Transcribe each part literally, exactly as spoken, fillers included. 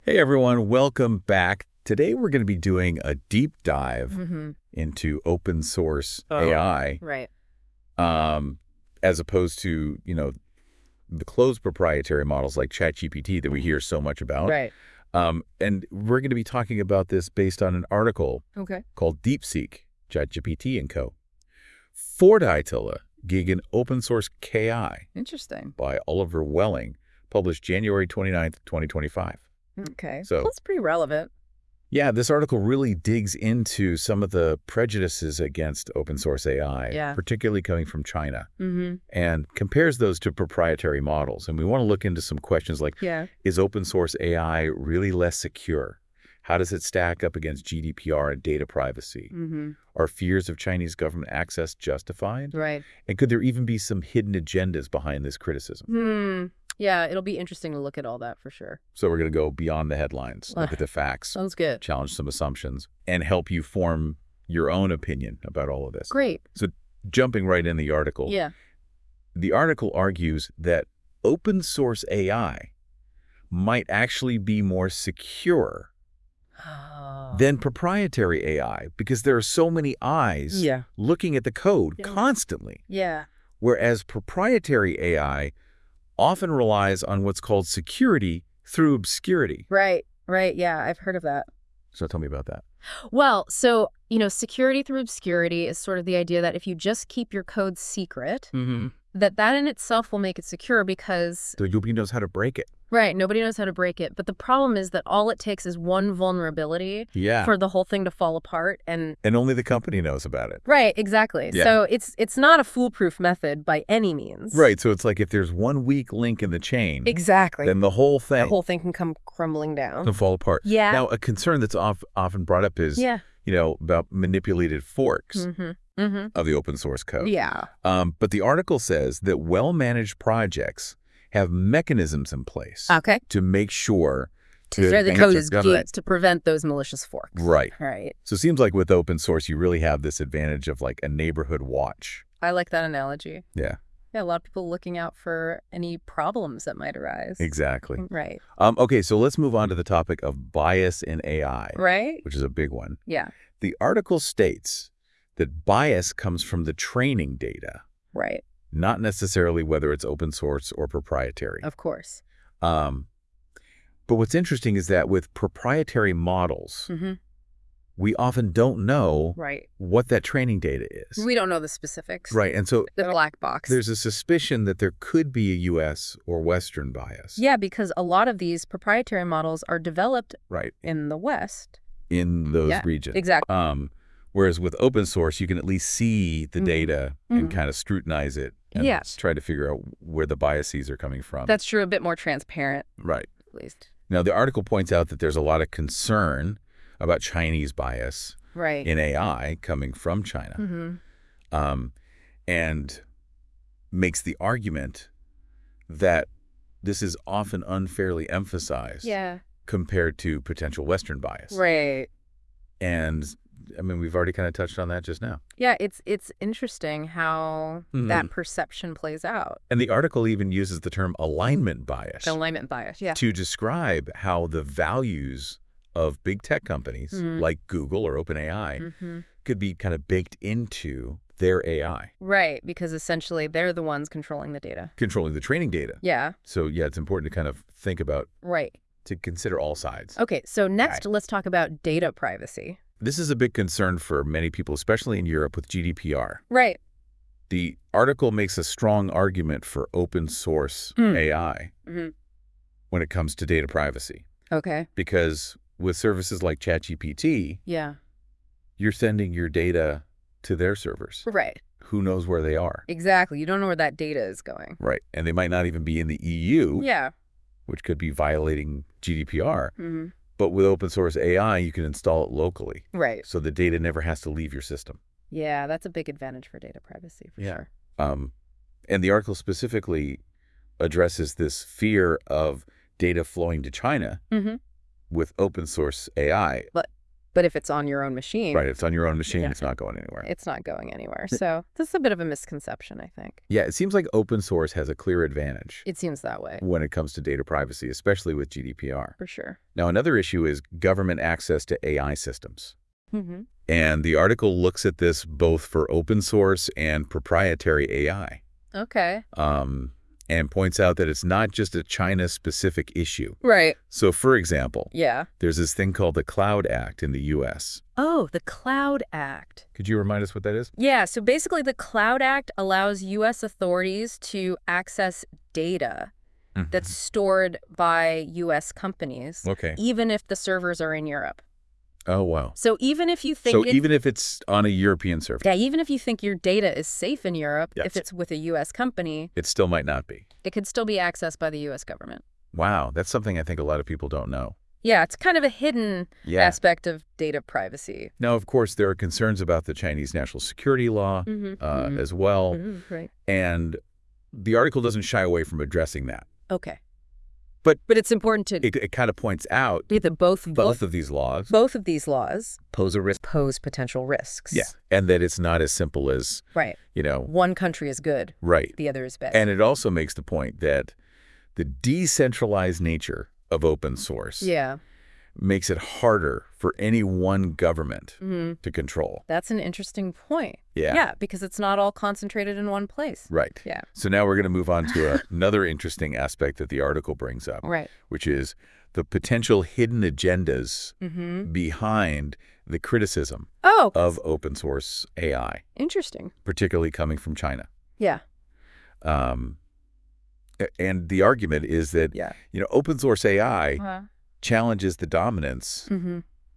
Hey everyone, welcome back. Today we're going to be doing a deep dive Mm-hmm. into open source Oh, A I, right. um, as opposed to, you know, the closed proprietary models like ChatGPT that we hear so much about. Right. Um, and we're going to be talking about this based on an article Okay. called DeepSeek, ChatGPT and Co. Fortitilla gegen open source K I Interesting. by Oliver Welling, published January twenty-ninth, twenty twenty-five. Okay. So Well, that's pretty relevant. yeah, this article really digs into some of the prejudices against open source A I, Yeah. particularly coming from China, Mm-hmm. and compares those to proprietary models. And we want to look into some questions like, Yeah. is open source A I really less secure? How does it stack up against G D P R and data privacy? Mm-hmm. Are fears of Chinese government access justified? Right. And could there even be some hidden agendas behind this criticism? Hmm. Yeah, it'll be interesting to look at all that for sure. So we're going to go beyond the headlines, look Uh, at the facts, Sounds good. challenge some assumptions, and help you form your own opinion about all of this. Great. So jumping right in the article, Yeah. the article argues that open source A I might actually be more secure Oh. than proprietary A I because there are so many eyes Yeah. looking at the code Yeah. constantly, Yeah. whereas proprietary A I often relies on what's called security through obscurity. Right. Right. Yeah, I've heard of that. So tell me about that. Well, so, you know, security through obscurity is sort of the idea that if you just keep your code secret, Mm-hmm. that that in itself will make it secure because So nobody knows how to break it. right, nobody knows how to break it. But the problem is that all it takes is one vulnerability Yeah. for the whole thing to fall apart. And And only the company knows about it. right, exactly. Yeah. So it's it's not a foolproof method by any means. Right. So it's like if there's one weak link in the chain, Exactly. then the whole thing The whole thing can come crumbling down. can fall apart. Yeah. Now, a concern that's off, often brought up is, Yeah. you know, about manipulated forks Mm-hmm. Mm-hmm. of the open source code. Yeah. Um, but the article says that well-managed projects have mechanisms in place Okay. to make sure To where the advance code their is government. geared to prevent those malicious forks. Right. Right. So it seems like with open source, you really have this advantage of like a neighborhood watch. I like that analogy. Yeah, Yeah, a lot of people looking out for any problems that might arise. exactly. Right. Um, okay, so let's move on to the topic of bias in A I, Right? which is a big one. Yeah. The article states that bias comes from the training data, Right. not necessarily whether it's open source or proprietary. Of course. Um, but what's interesting is that with proprietary models, Mm-hmm. we often don't know Right. what that training data is. We don't know the specifics. Right, and so The black box. there's a suspicion that there could be a U S or Western bias. Yeah, because a lot of these proprietary models are developed Right, in the West. in those Yeah, regions. exactly. Um, whereas with open source, you can at least see the Mhm. data and Mhm. kind of scrutinize it and Yes. try to figure out where the biases are coming from. That's true. A bit more transparent, right. at least. Now, the article points out that there's a lot of concern about Chinese bias Right. in A I coming from China, Mm-hmm. um, and makes the argument that this is often unfairly emphasized Yeah. compared to potential Western bias. Right. And, I mean, we've already kind of touched on that just now. Yeah, it's it's interesting how Mhm. that perception plays out. And the article even uses the term alignment bias The alignment bias. Yeah. to describe how the values of big tech companies Mhm. like Google or OpenAI Mm-hmm. could be kind of baked into their A I, Right, because essentially they're the ones controlling the data. controlling the training data. Yeah. So, yeah, it's important to kind of think about, Right. to consider all sides. Okay, so next Right. let's talk about data privacy. This is a big concern for many people, especially in Europe with G D P R. Right. The article makes a strong argument for open source Mm. A I Mm-hmm. when it comes to data privacy, Okay. because with services like ChatGPT, Yeah. you're sending your data to their servers. Right. Who knows where they are? Exactly. You don't know where that data is going. Right. And they might not even be in the E U, Yeah. which could be violating G D P R. Mm-hmm. But with open source A I, you can install it locally. Right. So the data never has to leave your system. Yeah, that's a big advantage for data privacy for Yeah. sure. Um, and the article specifically addresses this fear of data flowing to China Mm-hmm. with open source A I. But But if it's on your own machine, Right, it's on your own machine, Yeah. it's not going anywhere. it's not going anywhere. So this is a bit of a misconception, I think. Yeah, it seems like open source has a clear advantage It seems that way, when it comes to data privacy, especially with G D P R. for sure. Now, another issue is government access to A I systems. Mm-hmm. And the article looks at this both for open source and proprietary A I, Okay. um, and points out that it's not just a China-specific issue. Right. So, for example, Yeah. there's this thing called the Cloud Act in the U S. Oh, the Cloud Act. Could you remind us what that is? Yeah, so basically the Cloud Act allows U S authorities to access data that's stored by U S companies, Okay. even if the servers are in Europe. Oh, wow. So even if you think So it's, even if it's on a European server, yeah, even if you think your data is safe in Europe, Yes. if it's with a U S company, it still might not be. it could still be accessed by the U S government. Wow, that's something I think a lot of people don't know. Yeah, it's kind of a hidden Yeah. aspect of data privacy. Now, of course, there are concerns about the Chinese national security law Mm-hmm. uh, Mhm. as well, Mm-hmm. Right. and the article doesn't shy away from addressing that. Okay. But- but it's important to It, it kind of points out that both both of these laws both of these laws pose a risk. pose potential risks. Yeah, and that it's not as simple as, Right. you know, One country is good, right. the other is bad. And it also makes the point that the decentralized nature of open source yeah. makes it harder for any one government Mm-hmm. to control. That's an interesting point. Yeah. Yeah, because it's not all concentrated in one place. Right. Yeah. So now we're going to move on to a, another interesting aspect that the article brings up, Right. which is the potential hidden agendas Mm-hmm. behind the criticism Oh, of open source A I, interesting. particularly coming from China. Yeah. Um, a- and the argument is that, Yeah. you know, open source A I Uh, challenges the dominance mm-hmm.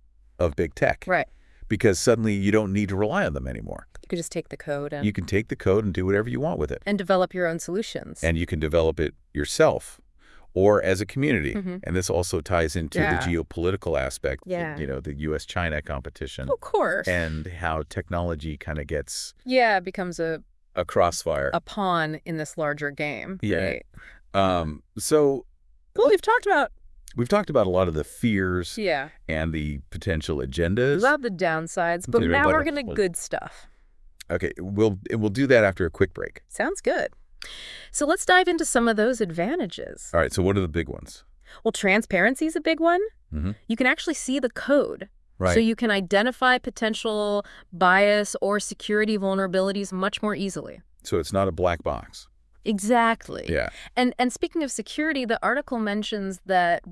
of big tech. Right. Because suddenly you don't need to rely on them anymore. You could just take the code and, You can take the code and do whatever you want with it. and develop your own solutions. And you can develop it yourself or as a community. Mhm. And this also ties into Yeah. the geopolitical aspect, Yeah. you know, the U S China competition of course. and how technology kind of gets yeah, it becomes a, a crossfire. a pawn in this larger game. Yeah. Right? Um, so Well, we've talked about, we've talked about a lot of the fears yeah, and the potential agendas. about the downsides, but Okay, now but- we're going to good stuff. Okay, we'll, and we'll do that after a quick break. Sounds good. So let's dive into some of those advantages. All right, so what are the big ones? Well, transparency is a big one. Mhm. You can actually see the code. Right. So you can identify potential bias or security vulnerabilities much more easily. So it's not a black box. Exactly. Yeah. And and speaking of security, the article mentions that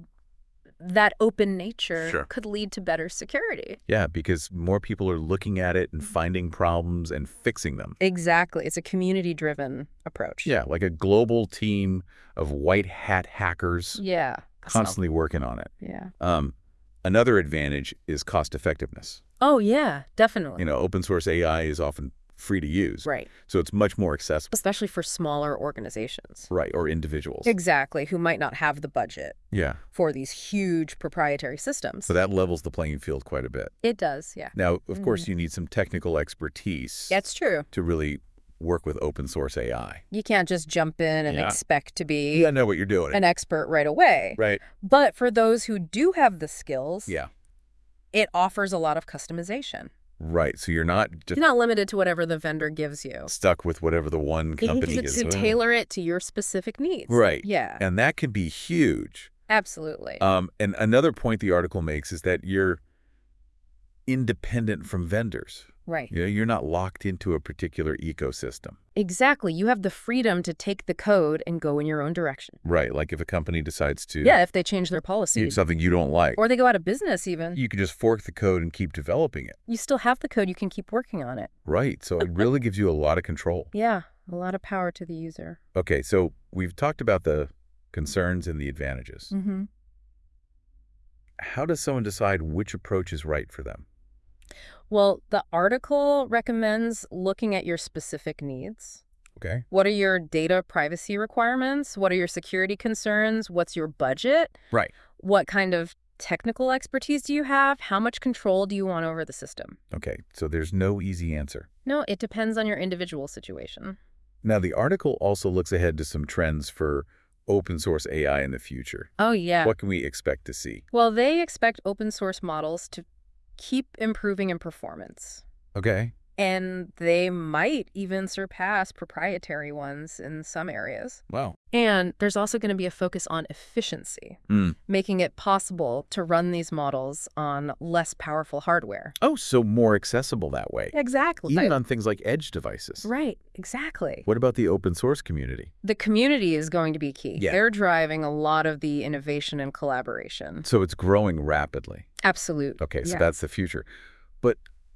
that open nature Sure. could lead to better security. Yeah, because more people are looking at it and finding problems and fixing them. Exactly. It's a community-driven approach. Yeah, like a global team of white hat hackers Yeah. constantly working on it. Yeah. Um, another advantage is cost effectiveness. Oh, yeah, definitely. You know, open source A I is often free to use. Right. So it's much more accessible. Especially for smaller organizations. Right, or individuals. Exactly, who might not have the budget Yeah. for these huge proprietary systems. So that levels the playing field quite a bit. It does, yeah. Now, of course, you need some technical expertise That's true. to really work with open source A I. You can't just jump in and Yeah. expect to be You gotta know what you're doing. an expert right away. Right. But for those who do have the skills, Yeah. it offers a lot of customization. Right. So you're not just You're not limited to whatever the vendor gives you. stuck with whatever the one You can company to, is. to tailor it to your specific needs. Right. Yeah, And that can be huge. absolutely. Um, and another point the article makes is that you're independent from vendors. right. You know, you're not locked into a particular ecosystem. Exactly. You have the freedom to take the code and go in your own direction. Right. Like if a company decides to Yeah, if they change their do policy. something you don't like, Or they go out of business even. you can just fork the code and keep developing it. You still have the code. You can keep working on it. Right. So it really gives you a lot of control. Yeah, a lot of power to the user. Okay. So we've talked about the concerns and the advantages. Mm-hmm. How does someone decide which approach is right for them? Well, the article recommends looking at your specific needs. Okay. What are your data privacy requirements? What are your security concerns? What's your budget? Right. What kind of technical expertise do you have? How much control do you want over the system? Okay. So there's no easy answer. No, it depends on your individual situation. Now, the article also looks ahead to some trends for open source A I in the future. Oh, yeah. What can we expect to see? Well, they expect open source models to keep improving in performance. Okay. And they might even surpass proprietary ones in some areas. Wow. And there's also going to be a focus on efficiency, Mm. making it possible to run these models on less powerful hardware. Oh, so more accessible that way. Exactly. Even on things like edge devices. Right, exactly. What about the open source community? The community is going to be key. Yeah. They're driving a lot of the innovation and collaboration. So it's growing rapidly. Absolutely. Okay, so Yeah. that's the future. But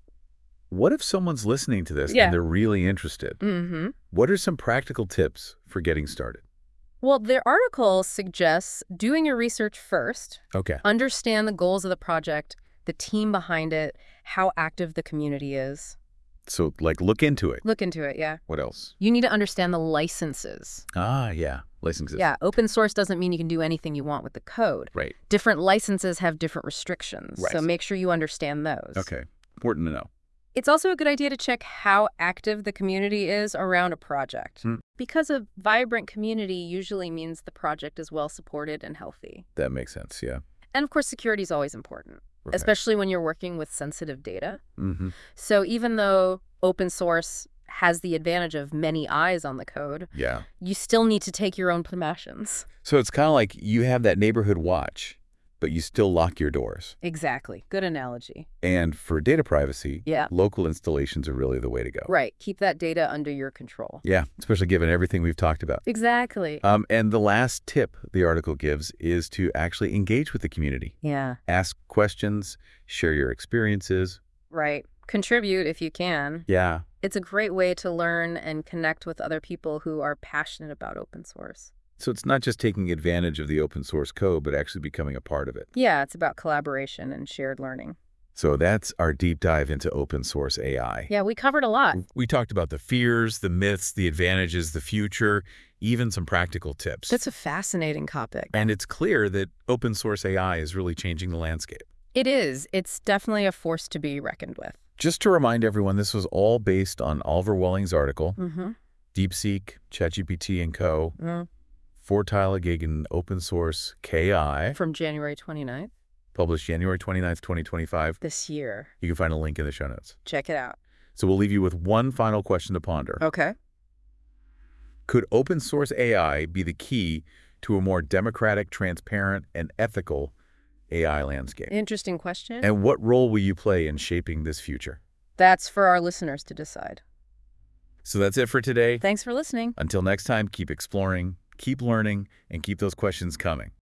what if someone's listening to this Yeah. and they're really interested? Mm-hmm. What are some practical tips for getting started? Well, their article suggests doing your research first, Okay. understand the goals of the project, the team behind it, how active the community is. So, like, look into it. Look into it, yeah. What else? You need to understand the licenses. Ah, yeah. Licenses. Yeah, open source doesn't mean you can do anything you want with the code. Right. Different licenses have different restrictions, Right. so make sure you understand those. Okay. Important to know. It's also a good idea to check how active the community is around a project. Hmm. Because a vibrant community usually means the project is well supported and healthy. That makes sense, yeah. And of course, security is always important, Okay. especially when you're working with sensitive data. Mm-hmm. So even though open source has the advantage of many eyes on the code, Yeah. you still need to take your own precautions. So it's kind of like you have that neighborhood watch, but you still lock your doors. Exactly. Good analogy. And for data privacy, Yeah. local installations are really the way to go. Right. Keep that data under your control. Yeah, especially given everything we've talked about. Exactly. Um, and the last tip the article gives is to actually engage with the community. Yeah. Ask questions, share your experiences. Right. Contribute if you can. Yeah. It's a great way to learn and connect with other people who are passionate about open source. So it's not just taking advantage of the open source code, but actually becoming a part of it. Yeah, it's about collaboration and shared learning. So that's our deep dive into open source A I. Yeah, we covered a lot. We talked about the fears, the myths, the advantages, the future, even some practical tips. That's a fascinating topic. And it's clear that open source A I is really changing the landscape. It is. It's definitely a force to be reckoned with. Just to remind everyone, this was all based on Oliver Welling's article, Mm-hmm. DeepSeek, ChatGPT and Co., Mm. Vorteile gegen Open Source K I, From January twenty-ninth published January twenty-ninth, twenty twenty-five. this year. You can find a link in the show notes. Check it out. So we'll leave you with one final question to ponder. Okay. Could open source A I be the key to a more democratic, transparent, and ethical A I landscape? Interesting question. And what role will you play in shaping this future? That's for our listeners to decide. So that's it for today. Thanks for listening. Until next time, keep exploring, keep learning, and keep those questions coming.